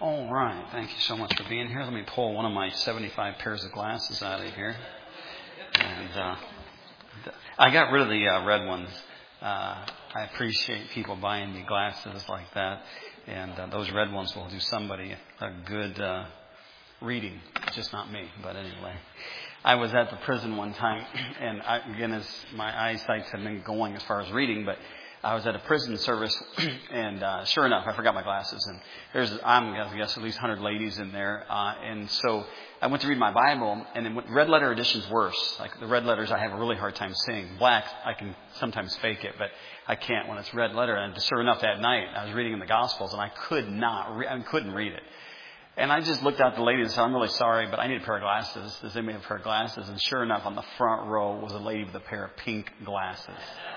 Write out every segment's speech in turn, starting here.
All right. Thank you so much for being here. Let me pull one of my 75 pairs of glasses out of here. And I got rid of the red ones. I appreciate people buying me glasses like that. And those red ones will do somebody a good reading. Just not me. But anyway. I was at the prison one time. And as my eyesight had been going as far as reading, but I was at a prison service, and sure enough, I forgot my glasses. And I'm going to guess at least 100 ladies in there. And so I went to read my Bible, and then red letter edition's worse. Like the red letters, I have a really hard time seeing. Black, I can sometimes fake it, but I can't when it's red letter. And sure enough, that night, I was reading in the Gospels, and I couldn't read it. And I just looked out the lady and said, "I'm really sorry, but I need a pair of glasses. Does anybody have a pair of glasses?" And sure enough, on the front row was a lady with a pair of pink glasses.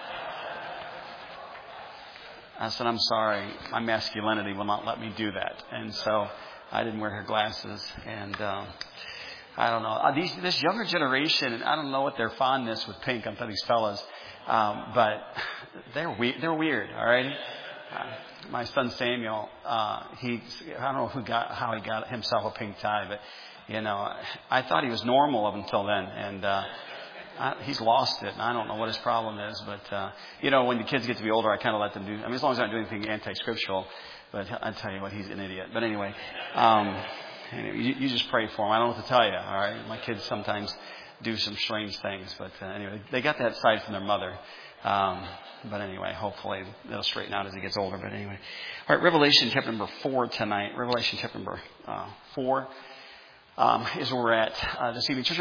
I said, "I'm sorry, my masculinity will not let me do that." And so I didn't wear her glasses. And I don't know. This younger generation, and I don't know what their fondness with pink on these fellas, but they're weird, all right? My son Samuel, I don't know how he got himself a pink tie, but, I thought he was normal up until then. And he's lost it, and I don't know what his problem is. But, when the kids get to be older, I kind of let them do. I mean, as long as they're not doing anything anti-scriptural. But I tell you what, he's an idiot. But anyway, you just pray for him. I don't know what to tell you, all right? My kids sometimes do some strange things. But anyway, they got that side from their mother. But anyway, hopefully it'll straighten out as he gets older. But anyway. All right, Revelation chapter number 4 tonight. Revelation chapter number 4 is where we're at this evening. Church,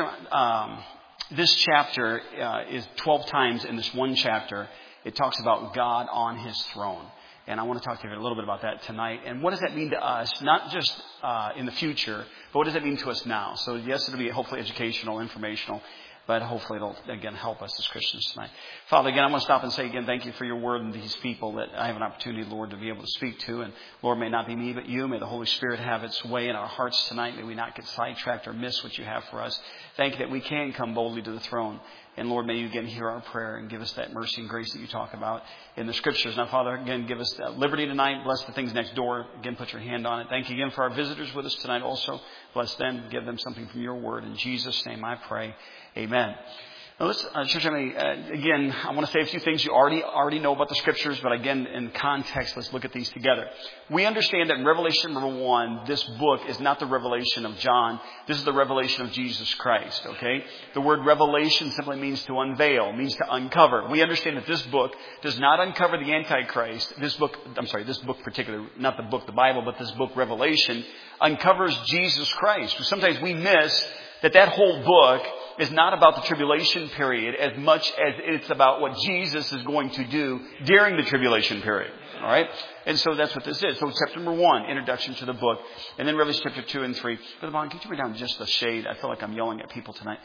this chapter is 12 times in this one chapter. It talks about God on his throne. And I want to talk to you a little bit about that tonight. And what does that mean to us, not just in the future, but what does that mean to us now? So yes, it'll be hopefully educational, informational, but hopefully it'll, again, help us as Christians tonight. Father, again, I want to stop and say again, thank you for your word and these people that I have an opportunity, Lord, to be able to speak to. And Lord, may not be me, but you. May the Holy Spirit have its way in our hearts tonight. May we not get sidetracked or miss what you have for us. Thank you that we can come boldly to the throne. And Lord, may you again hear our prayer and give us that mercy and grace that you talk about in the scriptures. Now, Father, again, give us liberty tonight. Bless the things next door. Again, put your hand on it. Thank you again for our visitors with us tonight also. Bless them. Give them something from your word. In Jesus' name I pray. Amen. Now, church, again, I want to say a few things you already know about the scriptures, but again, in context, let's look at these together. We understand that in Revelation number 1, this book is not the revelation of John. This is the revelation of Jesus Christ, okay? The word revelation simply means to unveil, means to uncover. We understand that this book does not uncover the Antichrist. This book particularly, not the book, the Bible, but this book, Revelation, uncovers Jesus Christ. Sometimes we miss that whole book is not about the tribulation period as much as it's about what Jesus is going to do during the tribulation period. All right? And so that's what this is. So chapter number 1, introduction to the book. And then Revelation chapter 2 and 3. Brother Bond, can you turn me down just a shade? I feel like I'm yelling at people tonight.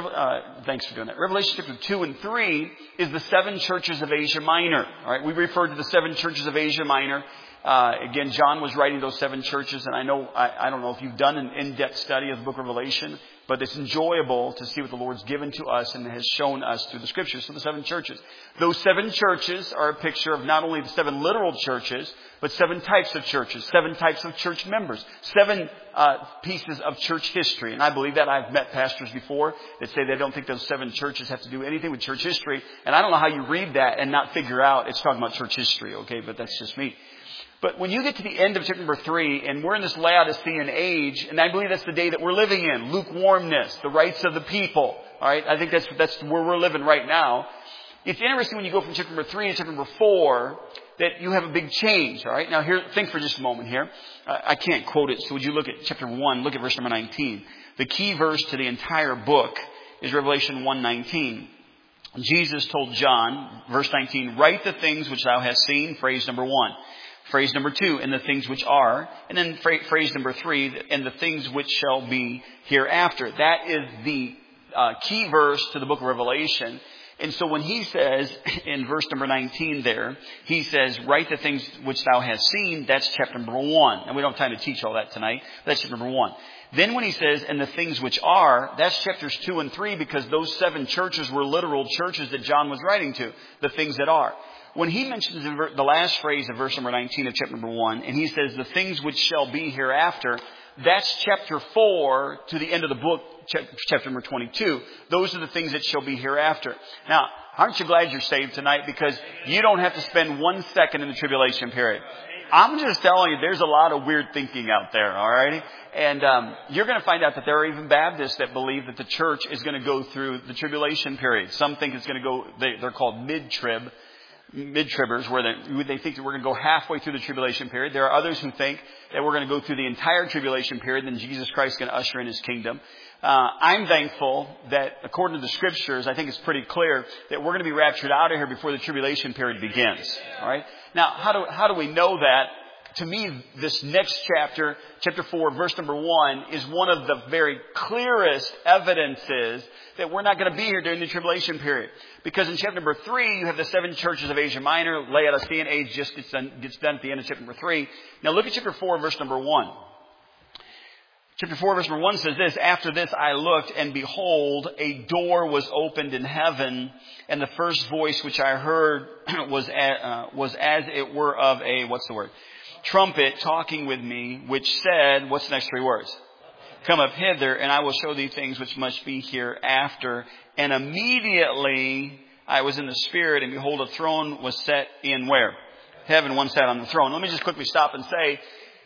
Thanks for doing that. Revelation chapter 2 and 3 is the 7 churches of Asia Minor. All right? We refer to the 7 churches of Asia Minor. Again, John was writing those 7 churches, and I don't know if you've done an in-depth study of the book of Revelation, but it's enjoyable to see what the Lord's given to us and has shown us through the scriptures. So the 7 churches. Those 7 churches are a picture of not only the 7 literal churches, but 7 types of churches, 7 types of church members, 7 pieces of church history. And I believe that. I've met pastors before that say they don't think those 7 churches have to do anything with church history. And I don't know how you read that and not figure out it's talking about church history, okay? But that's just me. But when you get to the end of chapter number 3, and we're in this Laodicean age, and I believe that's the day that we're living in, lukewarmness, the rights of the people. All right, I think that's where we're living right now. It's interesting when you go from chapter number 3 to chapter number 4 that you have a big change. All right, now here, think for just a moment here. I can't quote it, so would you look at chapter 1, look at verse number 19. The key verse to the entire book is Revelation 1:19. Jesus told John, verse 19, "Write the things which thou hast seen," phrase number 1. Phrase number 2, "and the things which are." And then phrase number 3, "and the things which shall be hereafter." That is the key verse to the book of Revelation. And so when he says in verse number 19 there, he says, "Write the things which thou hast seen," that's chapter number 1. And we don't have time to teach all that tonight. That's chapter number 1. Then when he says, "and the things which are," that's chapters 2 and 3, because those 7 churches were literal churches that John was writing to, the things that are. when he mentions the last phrase of verse number 19 of chapter number 1, and he says, the things which shall be hereafter, that's chapter 4 to the end of the book, chapter number 22. Those are the things that shall be hereafter. Now, aren't you glad you're saved tonight? Because you don't have to spend 1 second in the tribulation period. I'm just telling you, there's a lot of weird thinking out there, all right? And you're going to find out that there are even Baptists that believe that the church is going to go through the tribulation period. Some think it's going to go, they're called mid-tribbers, where they think that we're going to go halfway through the tribulation period. There are others who think that we're going to go through the entire tribulation period, and Jesus Christ is going to usher in His kingdom. I'm thankful that according to the Scriptures, I think it's pretty clear that we're going to be raptured out of here before the tribulation period begins. All right? Now, how do we know that? To me, this next chapter, chapter 4, verse number 1, is one of the very clearest evidences that we're not going to be here during the tribulation period. Because in chapter number 3, you have the 7 churches of Asia Minor. Laodicean age just gets done at the end of chapter number 3. Now look at chapter 4, verse number 1. Chapter 4, verse number 1 says this, after this I looked, and behold, a door was opened in heaven, and the first voice which I heard was as it were of a, trumpet talking with me, which said, what's the next 3 words? Come up hither, and I will show thee things which must be hereafter. And immediately I was in the Spirit, and behold, a throne was set in where? Heaven, one sat on the throne. Let me just quickly stop and say,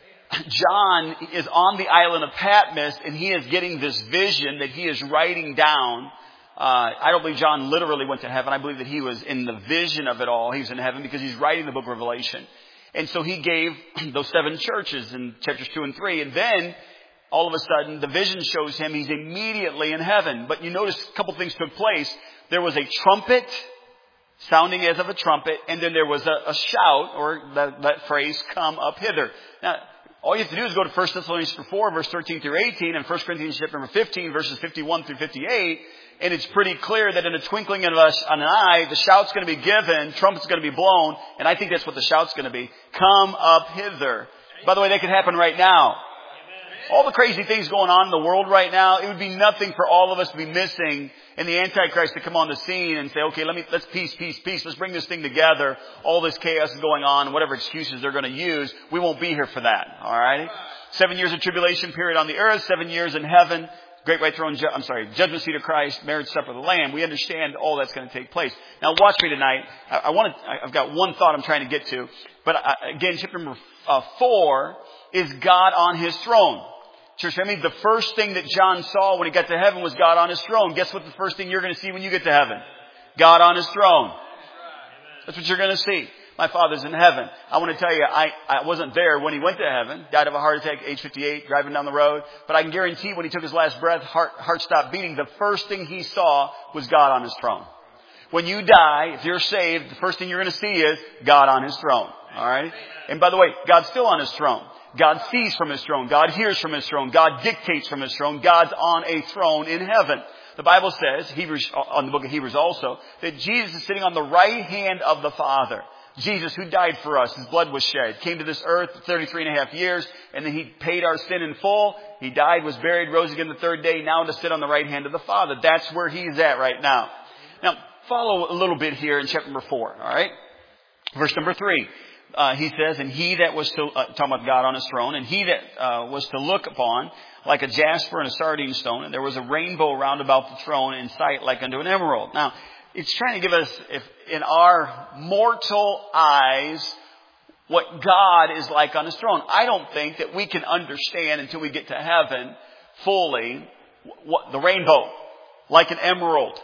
John is on the island of Patmos, and he is getting this vision that he is writing down. I don't believe John literally went to heaven. I believe that he was in the vision of it all. He was in heaven because he's writing the book of Revelation. And so he gave those 7 churches in chapters 2 and 3. And then, all of a sudden, the vision shows him he's immediately in heaven. But you notice a couple things took place. There was a trumpet, sounding as of a trumpet. And then there was a shout, or that phrase, come up hither. Now, all you have to do is go to 1 Thessalonians 4, verse 13 through 18, and 1 Corinthians chapter number 15, verses 51 through 58. And it's pretty clear that in a twinkling of an eye, the shout's going to be given, trumpet's going to be blown, and I think that's what the shout's going to be. Come up hither. By the way, that could happen right now. All the crazy things going on in the world right now, it would be nothing for all of us to be missing and the Antichrist to come on the scene and say, okay, let's peace. Let's bring this thing together. All this chaos is going on, whatever excuses they're going to use. We won't be here for that. All right? 7 years of tribulation period on the earth, 7 years in heaven. Great white throne, judgment seat of Christ, marriage supper of the Lamb. We understand all that's going to take place. Now watch me tonight. I've got one thought I'm trying to get to. But again, chapter number 4 is God on His throne. Church family, the first thing that John saw when he got to heaven was God on His throne. Guess what the first thing you're going to see when you get to heaven? God on His throne. That's what you're going to see. My Father's in heaven. I want to tell you, I wasn't there when He went to heaven. Died of a heart attack, age 58, driving down the road. But I can guarantee when He took His last breath, heart stopped beating. The first thing He saw was God on His throne. When you die, if you're saved, the first thing you're going to see is God on His throne. All right? And by the way, God's still on His throne. God sees from His throne. God hears from His throne. God dictates from His throne. God's on a throne in heaven. The Bible says, on the book of Hebrews also, that Jesus is sitting on the right hand of the Father. Jesus, who died for us, His blood was shed, came to this earth 33 and a half years, and then He paid our sin in full. He died, was buried, rose again the third day, now to sit on the right hand of the Father. That's where He's at right now. Now, follow a little bit here in chapter number 4, all right? Verse number 3. He says, and he that was to, talking about God on His throne, and he that was to look upon like a jasper and a sardine stone, and there was a rainbow round about the throne in sight like unto an emerald. Now, it's trying to give us, in our mortal eyes, what God is like on His throne. I don't think that we can understand until we get to heaven fully what the rainbow, like an emerald,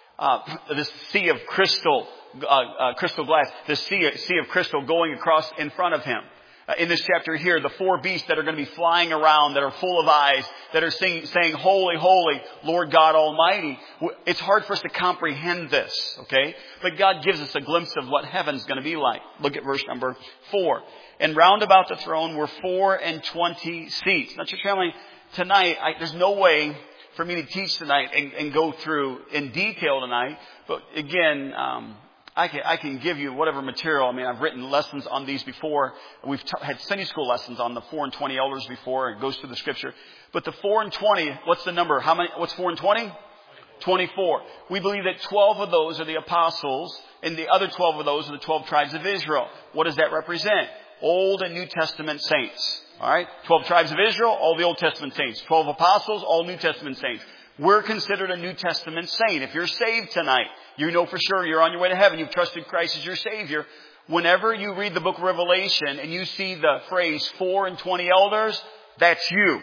this sea of crystal glass, the sea of crystal going across in front of Him. In this chapter here, the 4 beasts that are going to be flying around, that are full of eyes, that are saying, holy, holy, Lord God Almighty. It's hard for us to comprehend this, okay? But God gives us a glimpse of what heaven's going to be like. Look at verse number 4. And round about the throne were 24 seats. Now, church family, tonight, there's no way for me to teach tonight and go through in detail tonight. But again, I can give you whatever material. I mean, I've written lessons on these before. We've had Sunday school lessons on the 4 and 20 elders before. It goes through the Scripture. But the 4 and 20, what's the number? How many? What's 4 and 20? 24. We believe that 12 of those are the apostles, and the other 12 of those are the 12 tribes of Israel. What does that represent? Old and New Testament saints. All right? 12 tribes of Israel, all the Old Testament saints. 12 apostles, all New Testament saints. We're considered a New Testament saint. If you're saved tonight, you know for sure you're on your way to heaven. You've trusted Christ as your Savior. Whenever you read the book of Revelation and you see the phrase 4 and 20 elders, that's you.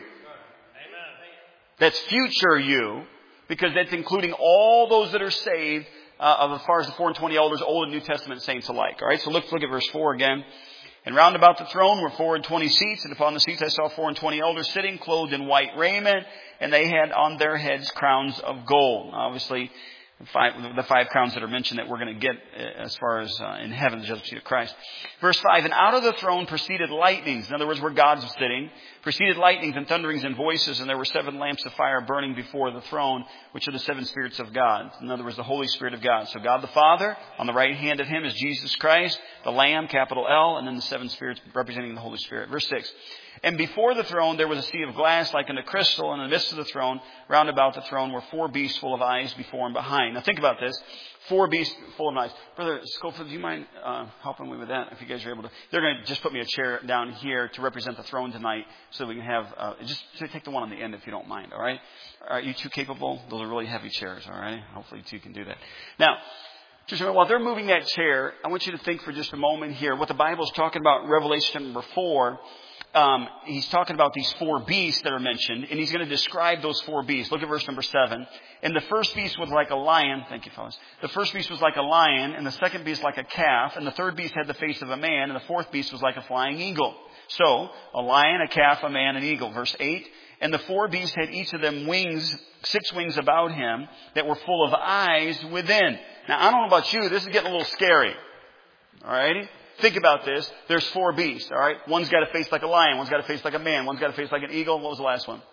That's future you, because that's including all those that are saved as far as the 4 and 20 elders, Old and New Testament saints alike. All right, so let's look at verse 4 again. And round about the throne were 4 and 20 seats, and upon the seats I saw 4 and 20 elders sitting, clothed in white raiment, and they had on their heads crowns of gold. Obviously, the 5 crowns that are mentioned that we're going to get as far as in heaven, the judgment seat of Christ. Verse 5, and out of the throne proceeded lightnings. In other words, where God's sitting. Proceeded lightnings and thunderings and voices, and there were 7 lamps of fire burning before the throne, which are the 7 spirits of God. In other words, the Holy Spirit of God. So God the Father, on the right hand of Him is Jesus Christ, the Lamb, capital L, and then the 7 spirits representing the Holy Spirit. Verse 6. And before the throne there was a sea of glass like unto crystal, and in the midst of the throne, round about the throne, were 4 beasts full of eyes before and behind. Now think about this. 4 beasts full of eyes. Brother Schofield, do you mind helping me with that? If you guys are able to. They're going to just put me a chair down here to represent the throne tonight so we can have, just take the one on the end if you don't mind, all right? Are you two capable? Those are really heavy chairs, all right? Hopefully you two can do that. Now, just remember, while they're moving that chair, I want you to think for just a moment here what the Bible is talking about in Revelation number 4. He's talking about these 4 beasts that are mentioned, and he's going to describe those 4 beasts. Look at verse number 7. And the first beast was like a lion. Thank you, fellas. The first beast was like a lion, and the second beast like a calf, and the third beast had the face of a man, and the fourth beast was like a flying eagle. So, a lion, a calf, a man, an eagle. Verse 8. And the 4 beasts had each of them wings, 6 wings about him, that were full of eyes within. Now, I don't know about you, this is getting a little scary. Alrighty? Think about this. There's 4 beasts, all right? One's got a face like a lion. One's got a face like a man. One's got a face like an eagle. What was the last one?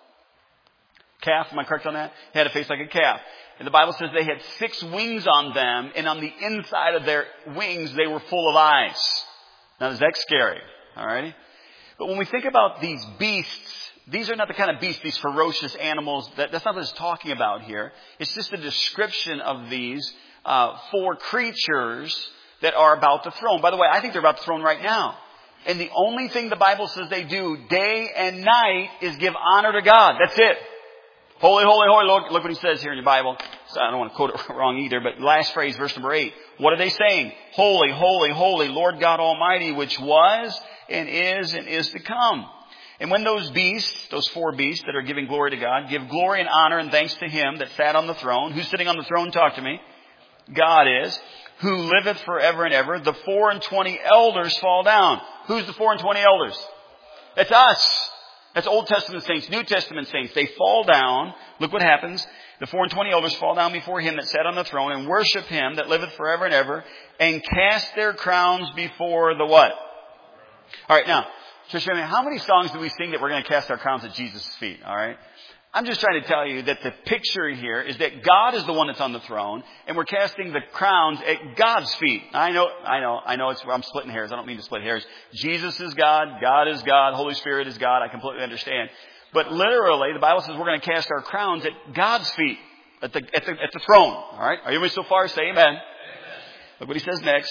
Calf. Am I correct on that? He had a face like a calf. And the Bible says they had 6 wings on them, and on the inside of their wings, they were full of eyes. Now, is that scary? All righty? But when we think about these beasts, these are not the kind of beasts, these ferocious animals. That's not what it's talking about here. It's just a description of these 4 creatures that are about the throne. By the way, I think they're about the throne right now. And the only thing the Bible says they do day and night is give honor to God. That's it. Holy, holy, holy. Look what he says here in your Bible. So I don't want to quote it wrong either, but last phrase, verse number 8. What are they saying? Holy, holy, holy, Lord God Almighty, which was and is to come. And when those beasts, those 4 beasts that are giving glory to God, give glory and honor and thanks to Him that sat on the throne. Who's sitting on the throne? Talk to me. God is. Who liveth forever and ever. The 4 and 20 elders fall down. Who's the 4 and 20 elders? That's us. That's Old Testament saints, New Testament saints. They fall down. Look what happens. The 4 and 20 elders fall down before Him that sat on the throne and worship Him that liveth forever and ever, and cast their crowns before the what? All right, now, church family, how many songs do we sing that we're going to cast our crowns at Jesus' feet? All right. I'm just trying to tell you that the picture here is that God is the one that's on the throne, and we're casting the crowns at God's feet. I know, I'm splitting hairs. I don't mean to split hairs. Jesus is God. God is God. Holy Spirit is God. I completely understand. But literally, the Bible says we're going to cast our crowns at God's feet, at the throne. All right? Are you with me so far? Say amen. Amen. Look what he says next.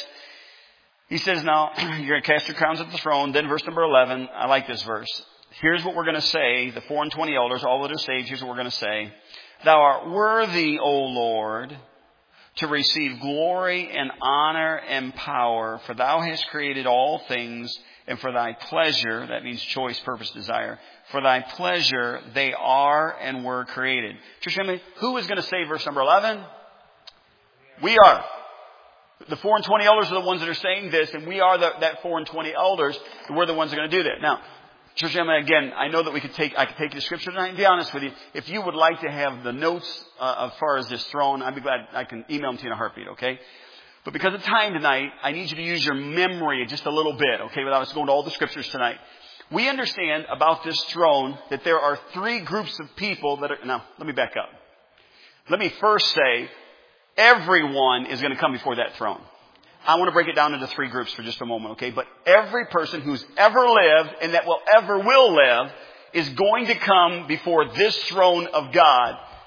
He says, now, you're going to cast your crowns at the throne. Then verse number 11. I like this verse. Here's what we're going to say. The 4 and 20 elders, all that are saved, here's what we're going to say. Thou art worthy, O Lord, to receive glory and honor and power, for Thou hast created all things, and for Thy pleasure, that means choice, purpose, desire, for Thy pleasure they are and were created. Church family, who is going to say verse number 11? We are. The 4 and 20 elders are the ones that are saying this, and we are that 4 and 20 elders. We're the ones that are going to do that. Now, church family, again, I know that I could take you to Scripture tonight and be honest with you. If you would like to have the notes as far as this throne, I'd be glad I can email them to you in a heartbeat, okay? But because of time tonight, I need you to use your memory just a little bit, okay, without us going to all the Scriptures tonight. We understand about this throne that there are 3 groups of people that are... Now, let me back up. Let me first say, everyone is going to come before that throne. I want to break it down into 3 groups for just a moment, okay? But every person who's ever lived and that will live is going to come before this throne of God.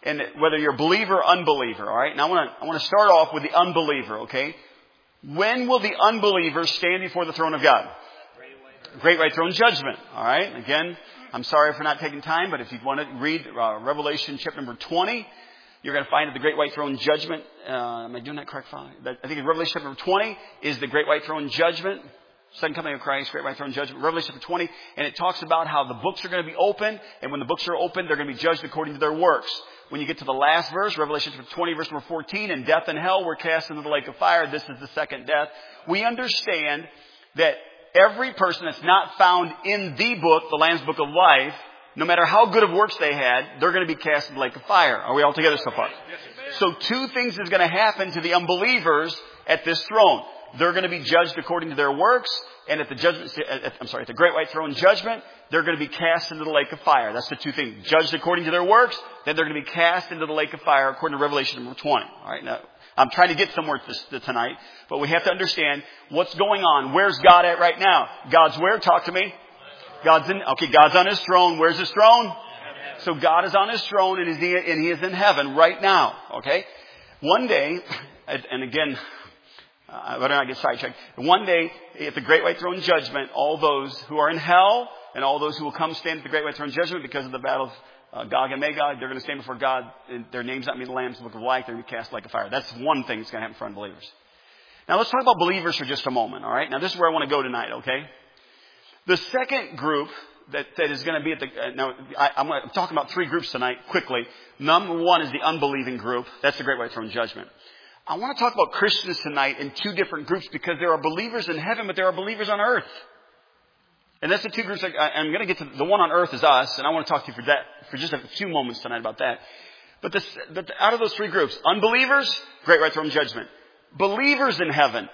and whether you're a believer or unbeliever, all right? Now I want to start off with the unbeliever, okay? When will the unbeliever stand before the throne of God? Great white throne judgment, all right? Again, I'm sorry for not taking time, but if you want to read Revelation chapter number 20, you're going to find that the great white throne judgment, am I doing that correct, Father? I think Revelation chapter number 20 is the great white throne judgment. Second coming of Christ, great white throne judgment, Revelation chapter 20, and it talks about how the books are going to be opened, and when the books are opened, they're going to be judged according to their works. When you get to the last verse, Revelation chapter 20, verse number 14, and death and hell were cast into the lake of fire. This is the second death. We understand that every person that's not found in the book, the Lamb's Book of Life, no matter how good of works they had, they're going to be cast in the lake of fire. Are we all together so far? So two things is going to happen to the unbelievers at this throne. They're going to be judged according to their works, and at the great white throne judgment, they're going to be cast into the lake of fire. That's the two things. Judged according to their works, then they're going to be cast into the lake of fire according to Revelation number 20. All right, now I'm trying to get somewhere tonight, but we have to understand what's going on. Where's God at right now? God's where? Talk to me. God's on His throne. Where's His throne? So God is on His throne, and He is in heaven right now. Okay? One day, and again, I better not get sidetracked. One day, at the great white throne judgment, all those who are in hell and all those who will come stand at the great white throne judgment because of the battle of Gog and Magog, they're going to stand before God. And their names not be in the Lamb's Book of Life. They're going to be cast like a fire. That's one thing that's going to happen for unbelievers. Now let's talk about believers for just a moment. All right. Now this is where I want to go tonight. Okay. The second group that is going to be at the I'm talking about three groups tonight quickly. Number one is the unbelieving group. That's the great white throne judgment. I want to talk about Christians tonight in two different groups because there are believers in heaven, but there are believers on earth. And that's the two groups. I'm going to get to the one on earth is us, and I want to talk to you for just a few moments tonight about that. But out of those three groups, unbelievers, great white throne judgment. Believers in heaven,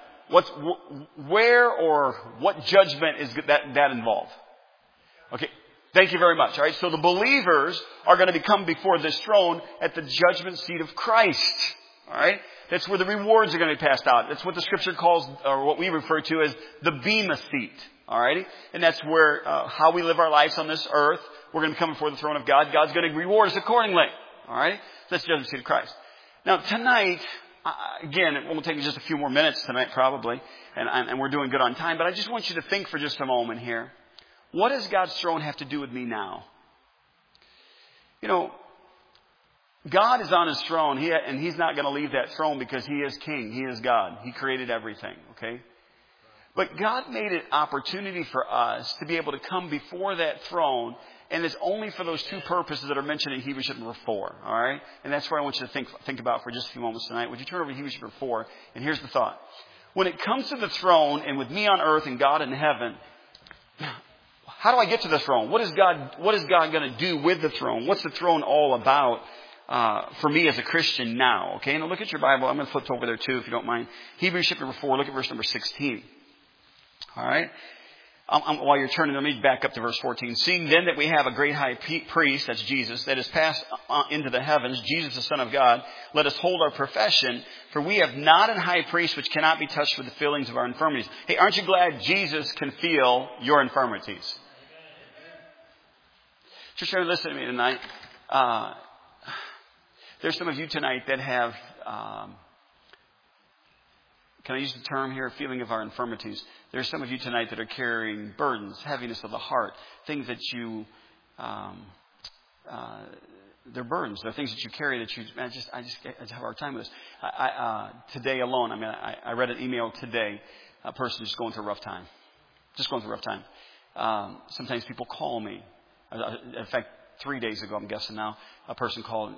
where or what judgment is that involve? Okay, thank you very much. All right, so the believers are going to come before this throne at the judgment seat of Christ. All right. That's where the rewards are going to be passed out. That's what the Scripture calls, or what we refer to as the Bema seat. Alrighty? And that's where, how we live our lives on this earth. We're going to come before the throne of God. God's going to reward us accordingly. Alright? That's the judgment seat of Christ. Now, tonight, again, it will take just a few more minutes tonight, probably. And we're doing good on time. But I just want you to think for just a moment here. What does God's throne have to do with me now? You know, God is on His throne, and He's not going to leave that throne because He is King. He is God. He created everything, okay? But God made an opportunity for us to be able to come before that throne, and it's only for those two purposes that are mentioned in Hebrews chapter 4, all right? And that's where I want you to think about for just a few moments tonight. Would you turn over to Hebrews chapter 4? And here's the thought. When it comes to the throne, and with me on earth and God in heaven, how do I get to the throne? What is God going to do with the throne? What's the throne all about? For me as a Christian now, okay? Now look at your Bible. I'm going to flip over there too, if you don't mind. Hebrews chapter 4, look at verse number 16. All right? While you're turning, let me back up to verse 14. Seeing then that we have a great high priest, that's Jesus, that is passed into the heavens, Jesus the Son of God, let us hold our profession, for we have not an high priest which cannot be touched with the feelings of our infirmities. Hey, aren't you glad Jesus can feel your infirmities? Just listen to me tonight. There's some of you tonight that have, can I use the term here, feeling of our infirmities. There's some of you tonight that are carrying burdens, heaviness of the heart, things that you, they're burdens. They're things that you carry that you, I just have a hard time with this. Today alone, I read an email today, a person just going through a rough time. Sometimes people call me. In fact, 3 days ago, I'm guessing now, a person called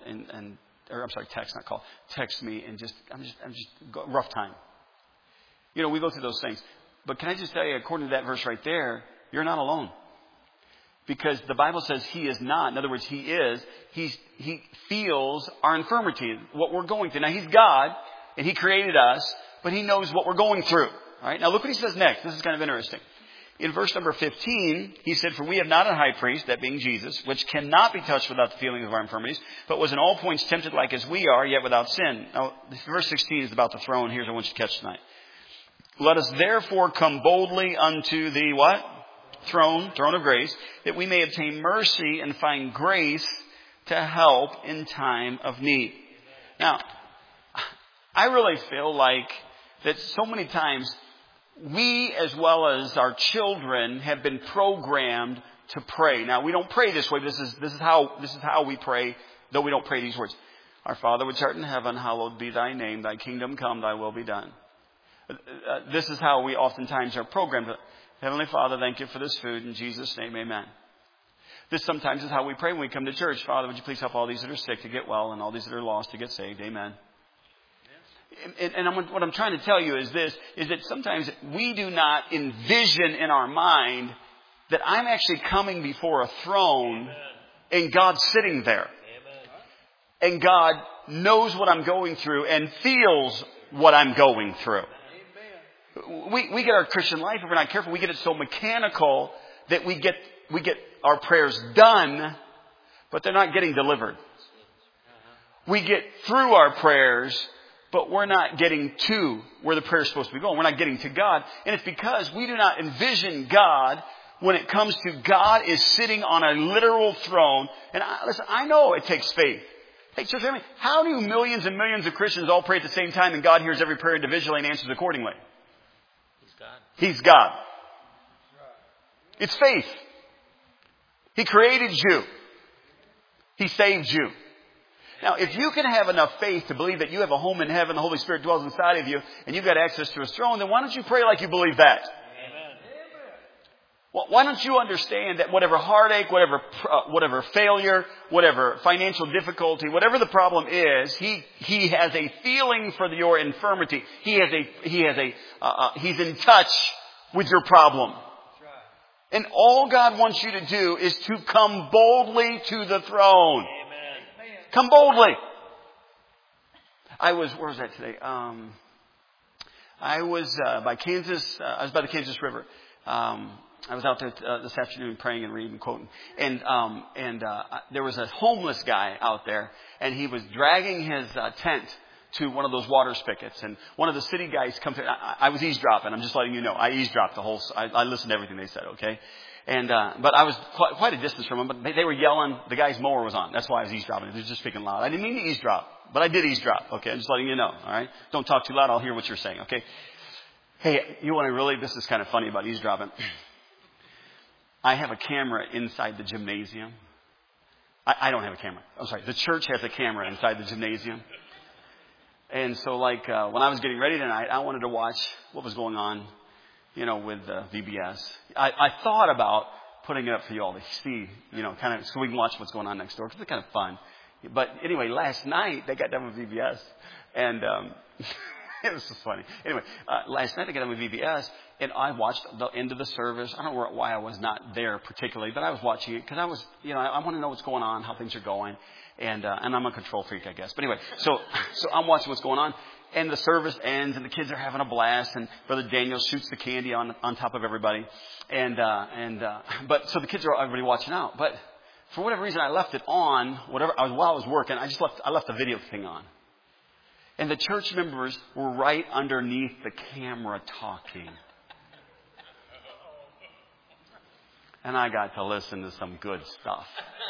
text me and I'm just rough time. You know, we go through those things. But can I just tell you, according to that verse right there, you're not alone. Because the Bible says He is not. In other words, He feels our infirmity, what we're going through. Now, He's God, and He created us, but He knows what we're going through. All right? Now, look what He says next. This is kind of interesting. In verse number 15, He said, for we have not a high priest, that being Jesus, which cannot be touched without the feeling of our infirmities, but was in all points tempted like as we are, yet without sin. Now, verse 16 is about the throne. Here's what I want you to catch tonight. Let us therefore come boldly unto the what? Throne of grace, that we may obtain mercy and find grace to help in time of need. Now, I really feel like that so many times we, as well as our children, have been programmed to pray. Now, we don't pray this way. This is how we pray, though we don't pray these words. Our Father which art in heaven, hallowed be thy name. Thy kingdom come, thy will be done. This is how we oftentimes are programmed. Heavenly Father, thank you for this food. In Jesus' name, amen. This sometimes is how we pray when we come to church. Father, would you please help all these that are sick to get well and all these that are lost to get saved. Amen. And what I'm trying to tell you is this, is that sometimes we do not envision in our mind that I'm actually coming before a throne and God's sitting there. And God knows what I'm going through and feels what I'm going through. We get our Christian life, if we're not careful, we get it so mechanical that we get our prayers done, but they're not getting delivered. We get through our prayers, but we're not getting to where the prayer is supposed to be going. We're not getting to God. And it's because we do not envision God when it comes to God is sitting on a literal throne. And listen, I know it takes faith. Hey, church family, how do millions and millions of Christians all pray at the same time and God hears every prayer individually and answers accordingly? He's God. It's faith. He created you. He saved you. Now, if you can have enough faith to believe that you have a home in heaven, the Holy Spirit dwells inside of you, and you've got access to His throne, then why don't you pray like you believe that? Amen. Well, why don't you understand that whatever heartache, whatever failure, whatever financial difficulty, whatever the problem is, He has a feeling for your infirmity. He's in touch with your problem. And all God wants you to do is to come boldly to the throne. Amen. Come boldly. where was that today? I was by Kansas. I was by the Kansas River. I was out there this afternoon praying and reading, quoting, and there was a homeless guy out there, and he was dragging his tent to one of those water spigots, and one of the city guys comes in. I was eavesdropping. I'm just letting you know. I eavesdropped the whole. I listened to everything they said. Okay, and but I was quite a distance from them. But they were yelling. The guy's mower was on. That's why I was eavesdropping. They were just speaking loud. I didn't mean to eavesdrop, but I did eavesdrop. Okay, I'm just letting you know. All right, don't talk too loud. I'll hear what you're saying. Okay. Hey, you want to really? This is kind of funny about eavesdropping. I have a camera inside the gymnasium. I don't have a camera. I'm sorry. The church has a camera inside the gymnasium. And so, when I was getting ready tonight, I wanted to watch what was going on, with VBS. I thought about putting it up for you all to see, kind of so we can watch what's going on next door, because it's kind of fun. But anyway, last night they got done with VBS, and it was just funny. Anyway, last night they got done with VBS, and I watched the end of the service. I don't know why I was not there particularly, but I was watching it because I was, I want to know what's going on, how things are going. And I'm a control freak, I guess. But anyway, so I'm watching what's going on, and the service ends, and the kids are having a blast, and Brother Daniel shoots the candy on top of everybody, but so the kids are everybody watching out. But for whatever reason, I left it on. While I was working, I left the video thing on, and the church members were right underneath the camera talking, and I got to listen to some good stuff.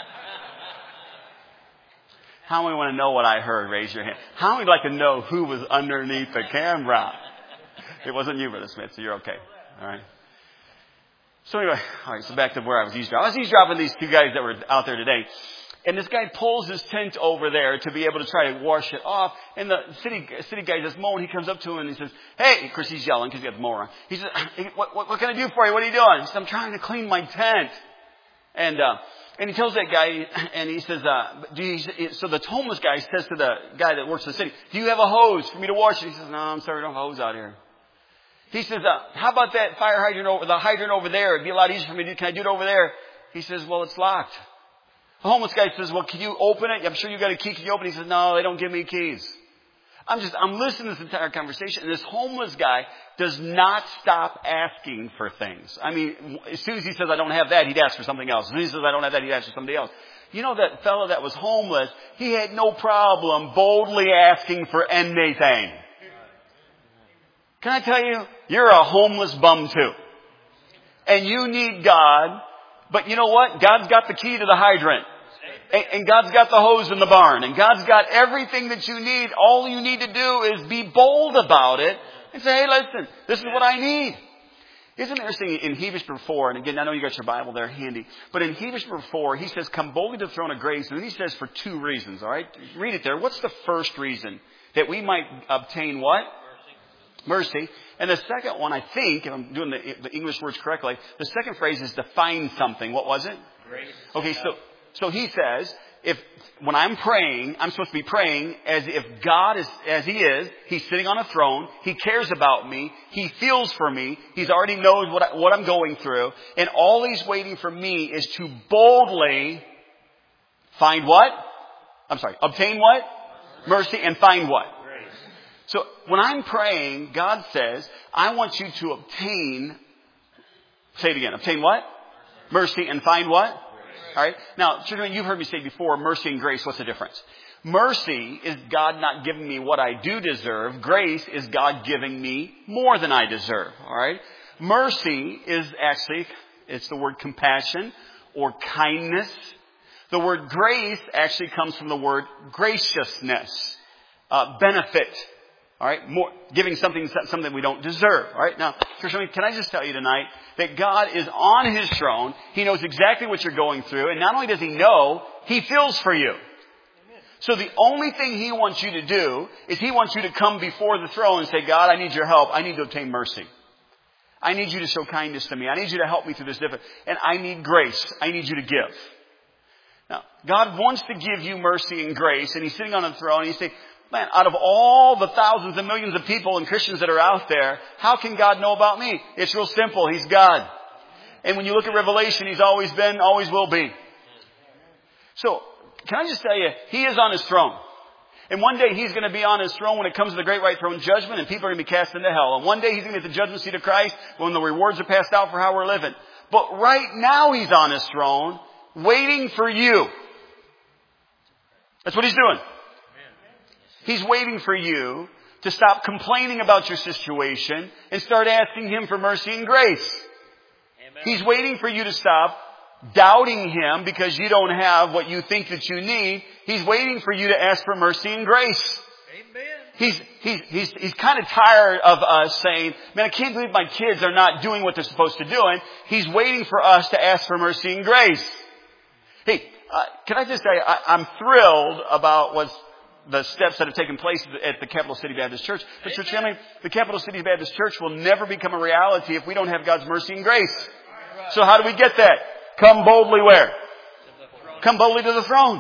How many want to know what I heard? Raise your hand. How many would like to know who was underneath the camera? It wasn't you, Brother Smith, so you're okay. All right. So anyway, all right, so back to where I was eavesdropping. I was eavesdropping these two guys that were out there today. And this guy pulls his tent over there to be able to try to wash it off. And the city guy that's mowing, he comes up to him and he says, "Hey," of course he's yelling because he got the mower on. He says, what can I do for you? What are you doing? He says, "I'm trying to clean my tent." And he tells that guy, and he says, so the homeless guy says to the guy that works in the city, "Do you have a hose for me to wash it?" He says, "No, I'm sorry, I don't have a hose out here." He says, "How about that fire hydrant over there? It'd be a lot easier for me to do. Can I do it over there?" He says, "Well, it's locked." The homeless guy says, "Well, can you open it? I'm sure you got a key. Can you open it?" He says, "No, they don't give me keys." I'm listening to this entire conversation, and this homeless guy does not stop asking for things. I mean, as soon as he says, "I don't have that," he'd ask for something else. As soon as he says, "I don't have that," he'd ask for somebody else. That fellow that was homeless, he had no problem boldly asking for anything. Can I tell you, you're a homeless bum too. And you need God. But you know what? God's got the key to the hydrant. And God's got the hose in the barn. And God's got everything that you need. All you need to do is be bold about it and say, hey, listen, this is what I need. Isn't it interesting in Hebrews 4, and again, I know you got your Bible there handy, but in Hebrews 4, he says, come boldly to the throne of grace, and then he says for 2 reasons, all right? Read it there. What's the first reason? That we might obtain what? Mercy. And the second one, I think, if I'm doing the English words correctly, the second phrase is to find something. What was it? Grace. Okay, so he says, when I'm praying, I'm supposed to be praying as if God is, as He is, He's sitting on a throne, He cares about me, He feels for me, He's already knows what I'm going through, and all He's waiting for me is to boldly find what? Obtain what? Mercy, and find what? Grace. So when I'm praying, God says, I want you to obtain, say it again, obtain what? Mercy, and find what? All right. Now, children, you've heard me say before, mercy and grace, what's the difference? Mercy is God not giving me what I do deserve. Grace is God giving me more than I deserve. All right. Mercy is actually, it's the word compassion or kindness. The word grace actually comes from the word graciousness, benefit. All right, more giving something we don't deserve. All right, now, Christian, can I just tell you tonight that God is on His throne. He knows exactly what you're going through, and not only does He know, He feels for you. So the only thing He wants you to do is He wants you to come before the throne and say, God, I need your help. I need to obtain mercy. I need you to show kindness to me. I need you to help me through this difficult, and I need grace. I need you to give. Now, God wants to give you mercy and grace, and He's sitting on the throne, and He's saying, man, out of all the thousands and millions of people and Christians that are out there, how can God know about me? It's real simple. He's God. And when you look at Revelation, He's always been, always will be. So, can I just tell you, He is on His throne. And one day He's going to be on His throne when it comes to the great white throne judgment, and people are going to be cast into hell. And one day He's going to be at the judgment seat of Christ when the rewards are passed out for how we're living. But right now He's on His throne, waiting for you. That's what He's doing. He's waiting for you to stop complaining about your situation and start asking Him for mercy and grace. Amen. He's waiting for you to stop doubting Him because you don't have what you think that you need. He's waiting for you to ask for mercy and grace. Amen. He's kind of tired of us saying, man, I can't believe my kids are not doing what they're supposed to do. And He's waiting for us to ask for mercy and grace. Hey, can I just say, I'm thrilled about the steps that have taken place at the Capital City Baptist Church. But church family, the Capital City Baptist Church will never become a reality if we don't have God's mercy and grace. So how do we get that? Come boldly where? Come boldly to the throne.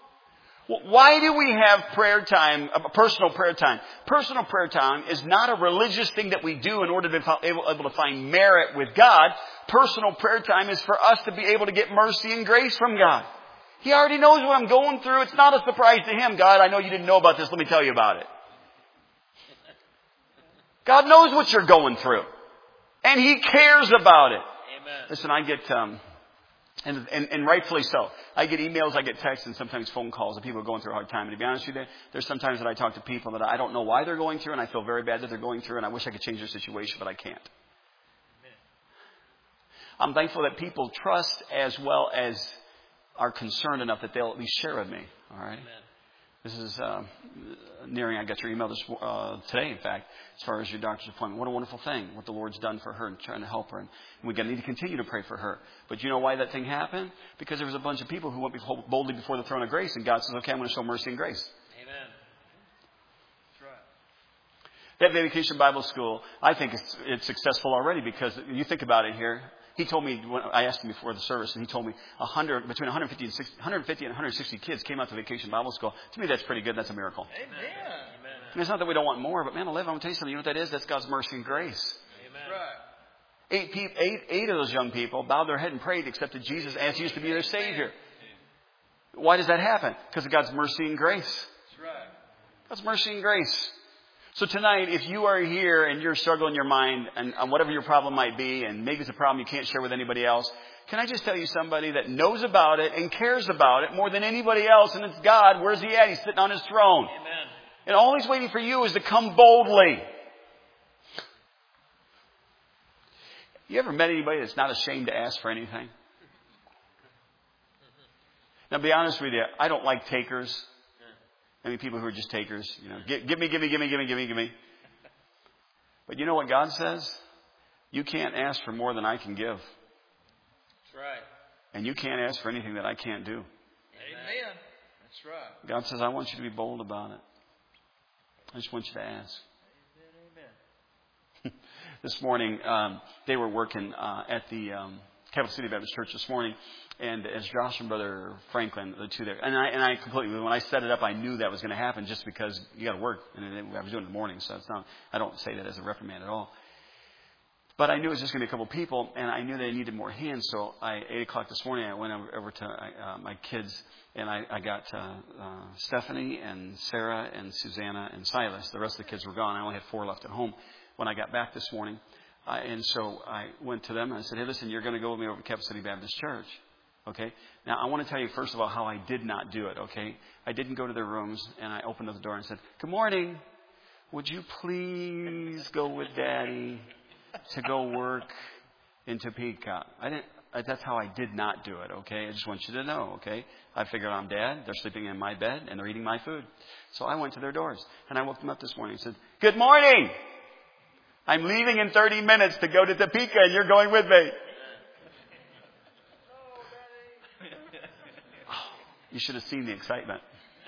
Why do we have prayer time, personal prayer time? Personal prayer time is not a religious thing that we do in order to be able to find merit with God. Personal prayer time is for us to be able to get mercy and grace from God. He already knows what I'm going through. It's not a surprise to Him. God, I know you didn't know about this. Let me tell you about it. God knows what you're going through. And He cares about it. Amen. Listen, I get, and rightfully so, I get emails, I get texts, and sometimes phone calls of people going through a hard time. And to be honest with you, there's sometimes that I talk to people that I don't know why they're going through, and I feel very bad that they're going through, and I wish I could change their situation, but I can't. I'm thankful that people trust as well as are concerned enough that they'll at least share with me. All right. Amen. This is nearing. I got your email today, in fact, as far as your doctor's appointment. What a wonderful thing! What the Lord's done for her and trying to help her, and we need to continue to pray for her. But you know why that thing happened? Because there was a bunch of people who went boldly before the throne of grace, and God says, "Okay, I'm going to show mercy and grace." Amen. That's right. That Vacation Bible School, I think it's successful already because you think about it here. He told me, when I asked him before the service, and he told me between 150 and 160 kids came out to Vacation Bible School. To me, that's pretty good. That's a miracle. Amen. And it's not that we don't want more, but man, I'm going to tell you something. You know what that is? That's God's mercy and grace. Amen. Right. Eight of those young people bowed their head and prayed, accepted Jesus as He used to be their Savior. Why does that happen? Because of God's mercy and grace. That's right. God's mercy and grace. So tonight, if you are here and you're struggling in your mind and on whatever your problem might be, and maybe it's a problem you can't share with anybody else, can I just tell you somebody that knows about it and cares about it more than anybody else, and it's God. Where's He at? He's sitting on His throne. Amen. And all He's waiting for you is to come boldly. You ever met anybody that's not ashamed to ask for anything? Now, to be honest with you, I don't like takers. I mean, people who are just takers. Give me. But you know what God says? You can't ask for more than I can give. That's right. And you can't ask for anything that I can't do. Amen. That's right. God says, I want you to be bold about it. I just want you to ask. Amen. This morning, they were working at the Capital City Baptist Church this morning, and as Josh and Brother Franklin, the two there, and I completely, when I set it up, I knew that was going to happen just because you got to work, and I was doing it in the morning, so it's not. I don't say that as a reprimand at all. But I knew it was just going to be a couple of people, and I knew they needed more hands. So 8 o'clock this morning, I went over to my kids, and I got Stephanie and Sarah and Susanna and Silas. The rest of the kids were gone. I only had 4 left at home when I got back this morning. And so I went to them and I said, hey, listen, you're going to go with me over to Capital City Baptist Church. Okay? Now, I want to tell you, first of all, how I did not do it, okay? I didn't go to their rooms, and I opened up the door and said, good morning. Would you please go with Daddy to go work in Topeka? That's how I did not do it, okay? I just want you to know, okay? I figured I'm Dad. They're sleeping in my bed, and they're eating my food. So I went to their doors, and I woke them up this morning and said, good morning. I'm leaving in 30 minutes to go to Topeka, and you're going with me. Oh, you should have seen the excitement.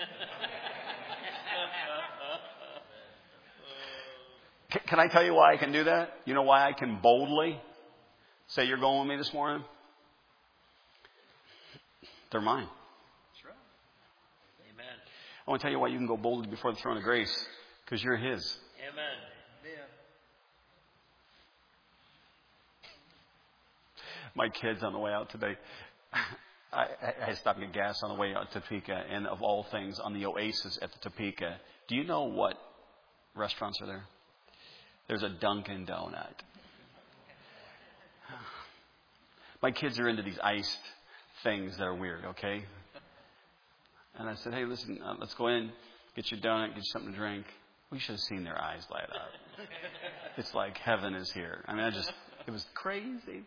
Can I tell you why I can do that? You know why I can boldly say you're going with me this morning? They're mine. That's right. Amen. I want to tell you why you can go boldly before the throne of grace. Because you're His. Amen. Amen. My kids on the way out today, I stopped to get gas on the way out to Topeka. And of all things, on the Oasis at the Topeka, do you know what restaurants are there? There's a Dunkin' Donut. My kids are into these iced things that are weird, okay? And I said, hey, listen, let's go in, get your donut, get you something to drink. We should have seen their eyes light up. It's like heaven is here. I mean, it was crazy.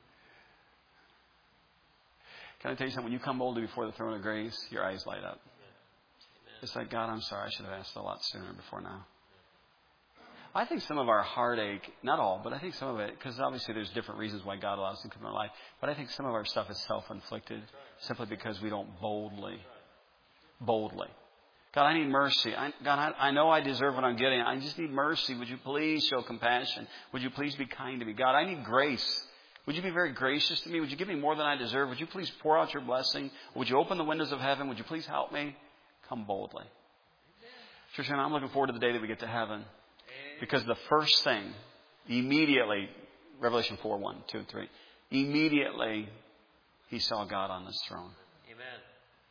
Can I tell you something? When you come boldly before the throne of grace, your eyes light up. It's like, God, I'm sorry. I should have asked a lot sooner before now. I think some of our heartache, not all, but I think some of it, because obviously there's different reasons why God allows things to come in our life, but I think some of our stuff is self-inflicted simply because we don't boldly. God, I need mercy. God, I know I deserve what I'm getting. I just need mercy. Would you please show compassion? Would you please be kind to me? God, I need grace. Would you be very gracious to me? Would you give me more than I deserve? Would you please pour out your blessing? Would you open the windows of heaven? Would you please help me? Come boldly. Church, I'm looking forward to the day that we get to heaven. Because the first thing, immediately, Revelation 4, 1, 2, and 3, immediately he saw God on his throne. Amen.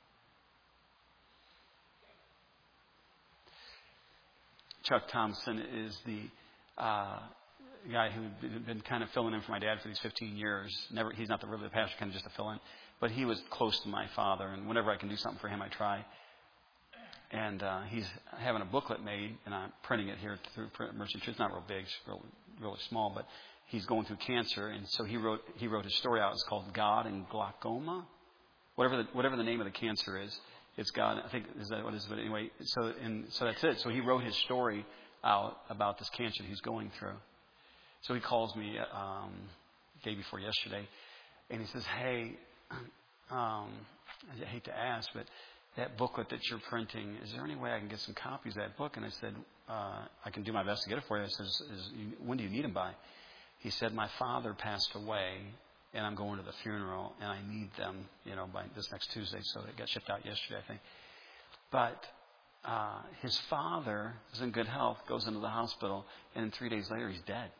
Chuck Thompson is the guy who'd been kind of filling in for my dad for these 15 years. He's not really the pastor, kind of just a fill-in. But he was close to my father, and whenever I can do something for him, I try. And he's having a booklet made, and I'm printing it here through Merchant Tree. It's not real big, it's really small, but he's going through cancer, and so he wrote his story out. It's called God and Glaucoma, whatever the name of the cancer is. It's God. I think is that what it is. But anyway, so that's it. So he wrote his story out about this cancer he's going through. So he calls me day before yesterday, and he says, "Hey, I hate to ask, but that booklet that you're printing, is there any way I can get some copies of that book?" And I said, I can do my best to get it for you. I said, when do you need them by? He said, my father passed away, and I'm going to the funeral, and I need them, by this next Tuesday. So it got shipped out yesterday, I think. But his father is in good health, goes into the hospital, and 3 days later, he's dead.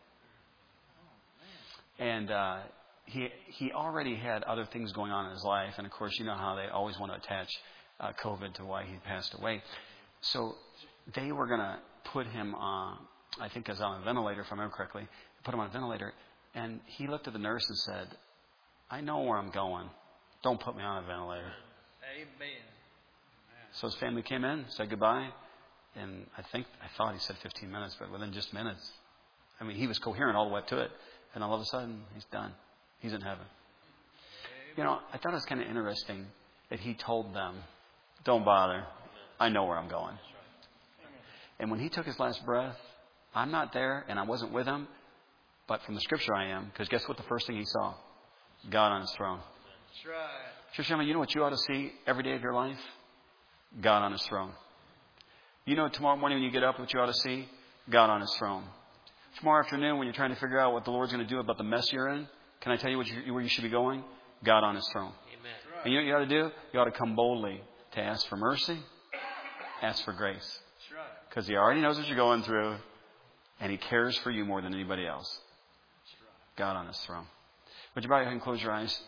And he already had other things going on in his life. And, of course, you know how they always want to attach COVID to why he passed away. So they were going to put him on, I think as on a ventilator, if I remember correctly, put him on a ventilator. And he looked at the nurse and said, I know where I'm going. Don't put me on a ventilator. Amen. So his family came in, said goodbye. And I thought he said 15 minutes, but within just minutes. I mean, he was coherent all the way up to it. And all of a sudden, he's done. He's in heaven. I thought it was kind of interesting that he told them, don't bother. I know where I'm going. And when he took his last breath, I'm not there and I wasn't with him, but from the scripture I am, because guess what the first thing he saw? God on his throne. That's right. Church family, you know what you ought to see every day of your life? God on his throne. You know tomorrow morning when you get up what you ought to see? God on his throne. Tomorrow afternoon when you're trying to figure out what the Lord's going to do about the mess you're in, can I tell you where you should be going? God on his throne. Amen. And you know what you ought to do? You ought to come boldly to ask for mercy, ask for grace. That's right. Because he already knows what you're going through, and he cares for you more than anybody else. That's right. God on his throne. Would you bow your head and close your eyes?